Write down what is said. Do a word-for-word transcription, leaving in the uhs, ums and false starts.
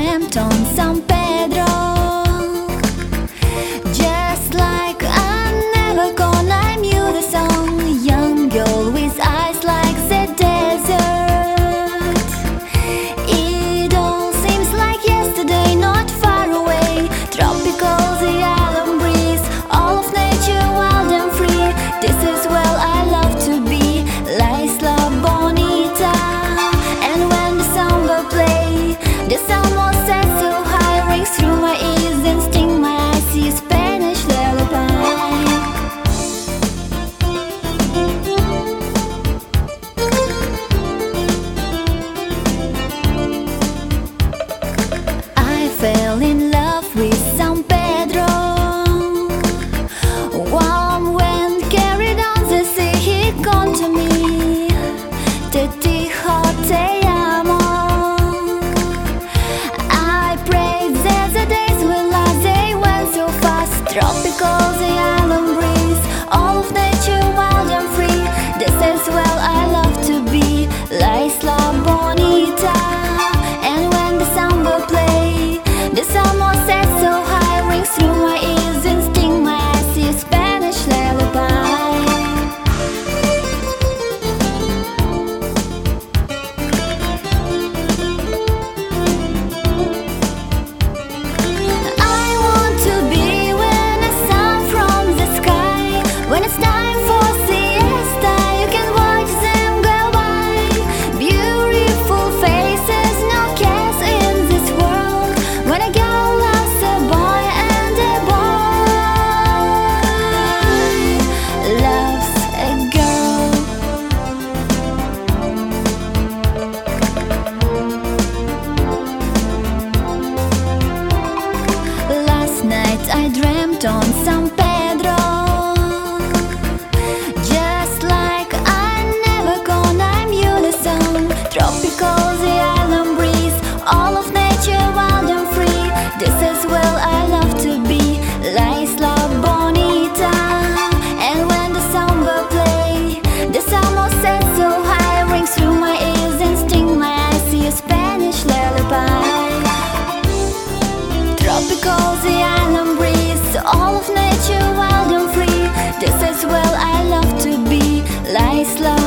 dreamt on San Pedro. Just like I'm never gonna, I knew the song. Young girl with eyes like the desert. It all seems like yesterday, not far away. Tropical, the island breeze, all of nature wild and free. This is where I love to be, La Isla Bonita. And when the samba play, the sound was set so high, rings through my ears and sting my eyes. See Spanish lullaby. I fell in love with San Pedro. Warm wind carried on the sea, he called to me, Te dijo te amo. I prayed that the days will last, they went so fast. Tropical, the island breeze, all of nature wild and free. This is where I love to be, La Isla Bonita. And when the samba play, the sound was set so high, rings through my ears and sting my eyes. See Spanish lullaby. I want to be when the sun from the sky. When it's time for siesta, you can watch them go by. Beautiful faces, no cares in this world. When a girl loves a boy and a boy loves a girl. Last night I dreamt on San Pedro. Just like I'm never gonna, I'm you the song. Tropical, the island breeze, all of nature wild and free. This is where I love to be, La Isla Bonita. And when the samba play, the sound was set so high, rings through my ears and sting my eyes. See a Spanish lullaby. Tropical, the island breeze, all of nature wild and free. This is where I love to be, La Isla